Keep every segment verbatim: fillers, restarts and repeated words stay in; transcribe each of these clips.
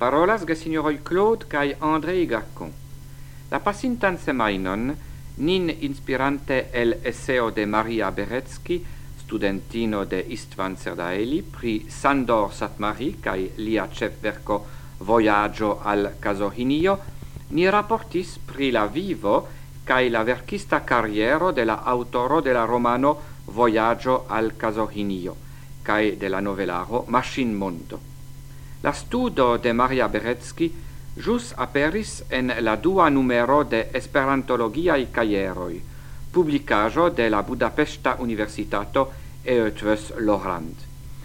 Parolas gesignoroi Claude kai André Gacon. La pasintan semainon, nin inspirante el esseo de Maria Beretsky, studentino de Istvan Serdaeli, pri Sandor Satmari kai lia cefverco Voyaggio al Casohinio, ni rapportis pri la vivo kai la verkista carriero de la autoro de la romano Voyaggio al Casohinio, kai de la novelaro Machine Mondo. La studo de Maria Beretsky jus aperis en la dua numero de Esperantologiae caieroi, publicajo de la Budapesta Universitato Eötvös Loránd.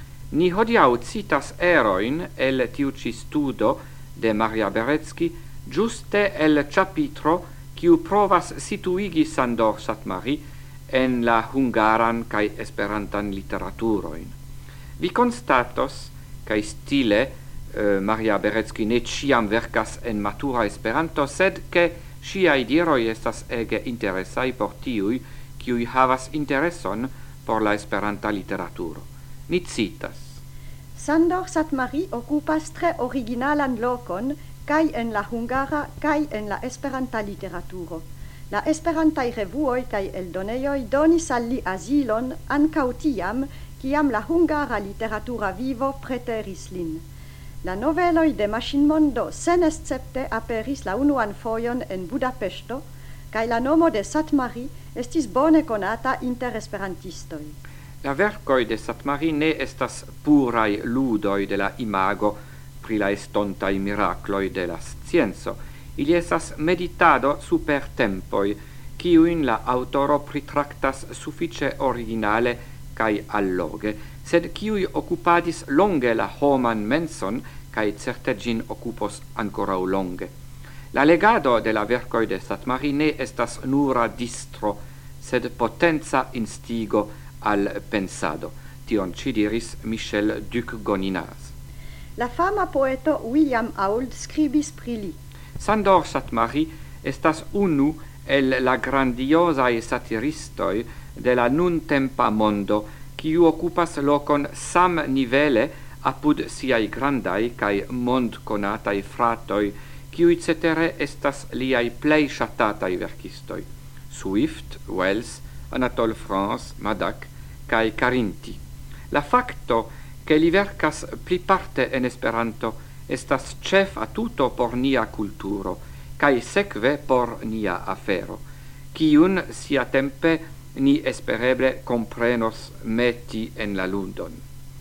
Ni hodiau citas eroin el tiu ci studo de Maria Beretsky giuste el capitro quiu provas situigi Sandor Satmari en la hungaran cae esperantan literaturoin. Vi constatos, cae stile, uh, Maria Beretsky ne ciam vercas en matura esperanto, sed che sciai diroi estas ege interesai por tiui, quiui havas intereson por la esperanta literaturo. Ni citas. Sandor Satmari occupas tre originalan locon kai en la hungara kai en la esperanta literaturo. La esperantai revuoi kai eldoneioi donis al li asilon ancau tiam, ciam la hungara literatura vivo preteris lin. La noveloi de Machine Mondo sen escepte aperis la unuan foion en Budapesto, kai la nomo de Satmari estis bone conata inter esperantistoi. La vercoi de Satmari ne estas purai ludoi de la imago pri la estontai miracloi de la scienzo. Ili esas meditado super tempoi, ciuin la autoro pritractas suffice originale cae alloge, sed ciui occupadis longe la homan menson, cae certe gin occupos ancorau longe. La legado de la vercoi de Satmari ne estas nura distro, sed potenza instigo al pensado. Tion ci diris Michel Duc-Goninaz. La fama poeto William Auld scribis pri li. Sandor Satmari estas unu el la grandiosae satiristoi de la nun tempa mondo, quiu occupas locon sam nivele apud siai grandai cae mond conatai fratoi, quiui cetere estas liai plei shatatai verkistoi. Swift, Wells, Anatole France, Madak, cae Carinti. La facto che li vercas pli parte en Esperanto estas cef a tuto por nia culturo, cae sekve por nia afero, ciun sia tempe ni espereble comprenos meti en la ludon.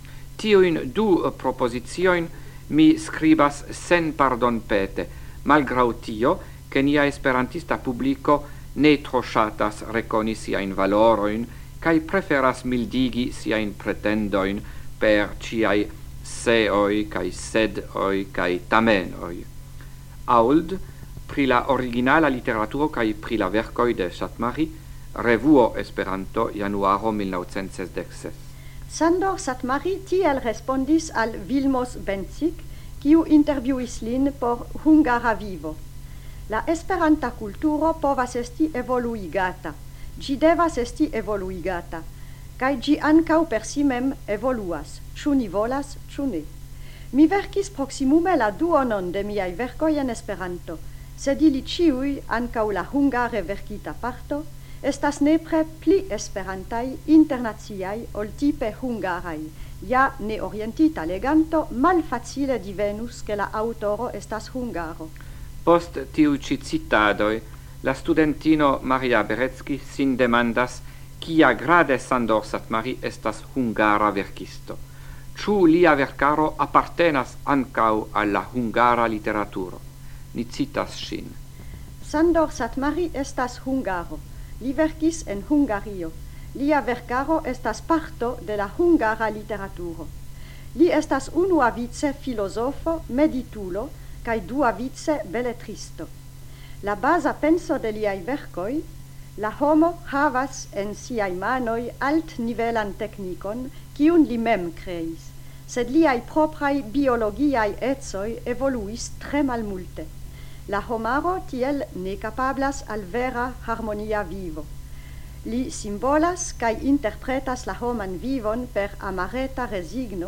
Tiuin du propositioin mi scribas sen pardon pete, malgrau tio, che nia esperantista publico ne tro shatas reconi siain valoroin, cae preferas mildigi siain pretendoin per ciai seoi, cae sedoi, cae tamenoi. Auld, pri la originala literaturo cae pri la vercoi de Satmari, Revuo Esperanto, januaro mil novecent sesdek ses. Sandor Satmari tiel respondis al Vilmos Benzik, quiu interviuis lin por Hungara Vivo. La esperanta culturo povas esti evoluigata, gi devas esti evoluigata, cae gi ancau per si mem evoluas, ciu ni volas, ciu ne. Mi verkis proximume la duonon de miai vercoi en Esperanto, sed ili ciui, ancau la hungare verkita parto, estas nepre pli esperantai internaziai ol tipe hungarai. Ja ne orientita leganto mal facile divenus che la autoro estas hungaro. Post tiu ci citadoi, la studentino Maria Beretsky sin demandas quia grade Sandor Satmari estas hungara verkisto. Ciu lia vercaro appartenas ancau alla hungara literaturo. Ni citas sin. Sandor Satmari estas hungaro. Li verkis en Hungario. Lia vercaro estas parto de la hungara literaturo. Li estas unuavice filosofo, meditulo, cae duavice beletristo. La basa penso de liai vercoi, la homo havas en siai manoi alt nivelan technicon, ciun li mem creis, sed liai proprai biologiai etsoi evoluis tre malmulte. La homaro tiel ne capablas al vera harmonia vivo. Li simbolas cae interpretas la homan vivon per amareta resigno,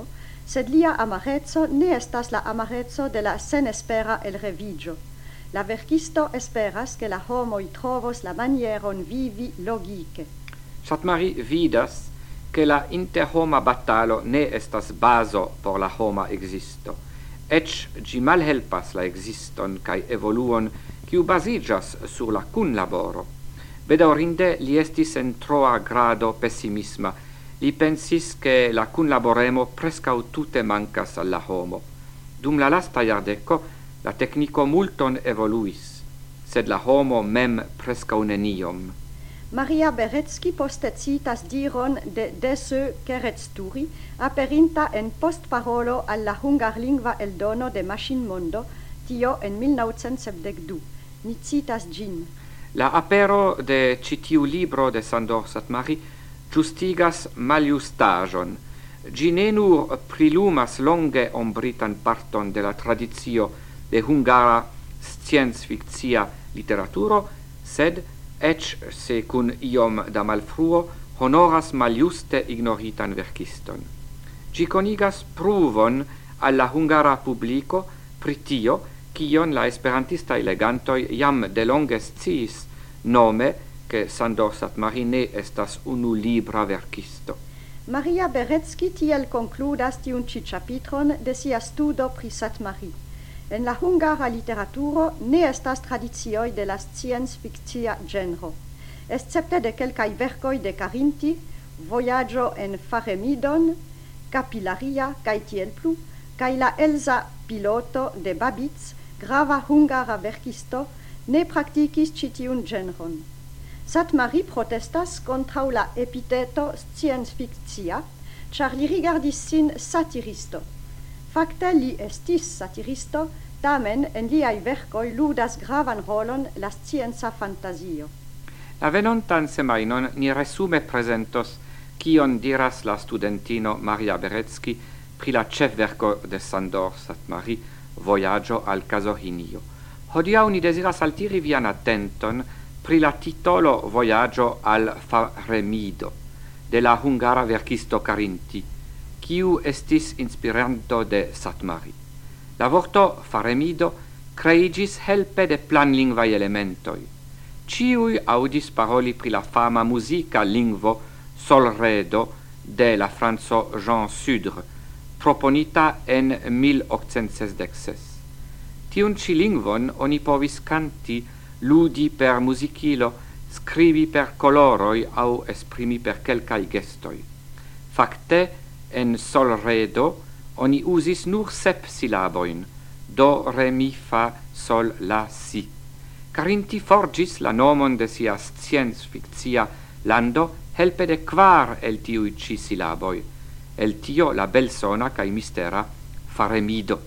sed lia amarezzo ne estas la amarezzo de la senespera elrevigio. La verkisto esperas che la homoi trovos la manieron vivi logike. Satmari vidas che la interhoma battalo ne estas baso por la homa existo. Ec gi malhelpas la existon cae evoluon quiu basigas sur la cunlaboro. Bedaurinde li estis en troa grado pessimisma. Li pensis che la cunlaboremo prescau tute mancas alla homo. Dum la lasta iardeco, la tecnico multon evoluis, sed la homo mem prescau neniom. Maria Berecki poste citas diron de Dese Keretsturi, aperinta en postparolo alla hungarlingva eldono de Machine Mondo, tio en mil novecent sepdecdu. Ni citas gin. La apero de citiu libro de Sandor Satmari justigas maliustajon. Gi ne nur prilumas longe ombritan parton de la tradizio de hungara scienz-fictia literaturo, sed ec se cun iom da malfruo honoras maliuste ignoritan verkiston. Gi conigas pruvon alla hungara publico pritio, kion la esperantistai legantoi jam de longe sciis, nome che Sandor Satmari ne estas unu libra verkisto. Maria Berecki tiel concludas tiun ci capitron de sia studo pri Satmari. En la hungara literaturo ne estas tradizioi de la scienz-fictia genro. Escepte de quelcai vercoi de Carinti, Voyaggio en Faremidon, Capillaria, cae tiel plu, cae la Elsa Piloto de Babitz, grava hungara verkisto, ne practicis citiun genron. Satmari protestas contrau la epiteto scienz-fictia, char li rigardis sin satiristo. Facte li estis satiristo, tamen en liai vercoi ludas gravan rolon la scienza fantasio. La venontan semainon ni resume presentos kion diras la studentino Maria Berecki pri la cefverco de Sandor Satmari, Voyaggio al Casohinio. Hodiau ni desiras altiri vian attenton pri la titolo Voyaggio al Faremido de la hungara verkisto Carinti, quiu estis inspiranto de Satmari. La vorto Faremido creigis helpe de planlingvai elementoi. Ciui audis paroli pri la fama musica lingvo Solredo de la Franco Jean Sudre, proponita en mil ottocent sesdecses. Tiun ci lingvon oni povis canti, ludi per musicilo, scribi per coloroi au esprimi per quelcai gestoi. Facte, en Solredo, oni usis nur sep silaboin, do, re, mi, fa, sol, la, si. Carinti forgis la nomon de sia scienz-fictia lando helpe de quar el tiui ci silaboi, el tio la belsona cae mistera Faremido.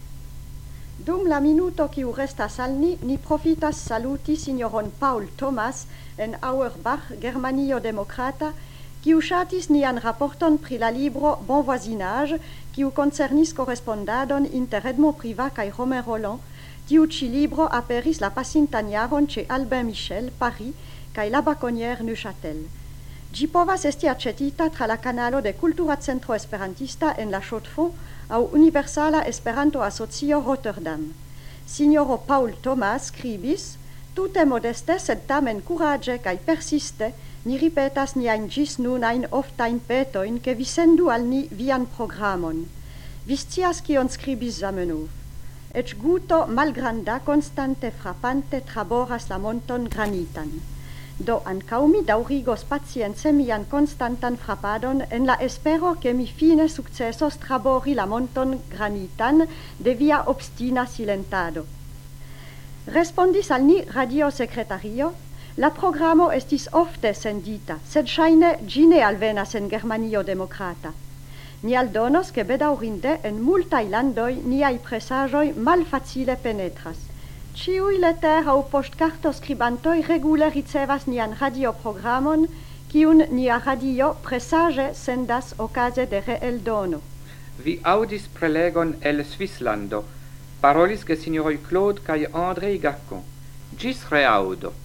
Dum la minuto quiu restas al ni, ni profitas saluti signoron Paul Thomas en Auerbach, Germanio Democrata, quiu shatis nian rapporton pri la libro Bon Voisinage, quiu concernis correspondadon inter Edmond Privat cae Romain Roland. Tiu ci libro aperis la pasintan jaron ce Albin Michel, Paris, cae la Baconière Neuchâtel. Gi povas esti acetita tra la canalo de Cultura Centro Esperantista en la Chaux-de-Fonds au Universala Esperanto Asocio Rotterdam. Signoro Paul Thomas scribis, tute modeste sed tamen courage cae persiste, ni ripetas niain gis nunain oftain petoin che vi sendu al ni vian programon. Vi scias kion scribis Zamenhof. Ec guto malgranda constante frappante traboras la monton granitan. Do ancau mi daurigos pacience mian constantan frappadon en la espero che mi fine successos trabori la monton granitan de via obstina silentado. Respondis al ni radio secretario, la programo estis ofte sendita, sed shaine gine alvenas en Germanio Democrata. Ni aldonos che bedaurinde en multai landoi niai presajoi malfacile penetras. Ciui leter au postcarto scribantoi regule ricevas nian radioprogramon, ciun nia radio presage sendas ocase de reeldono. Vi audis prelegon el Svislando, parolis che signoroi Claude cae André Gacon. Gis reaudo.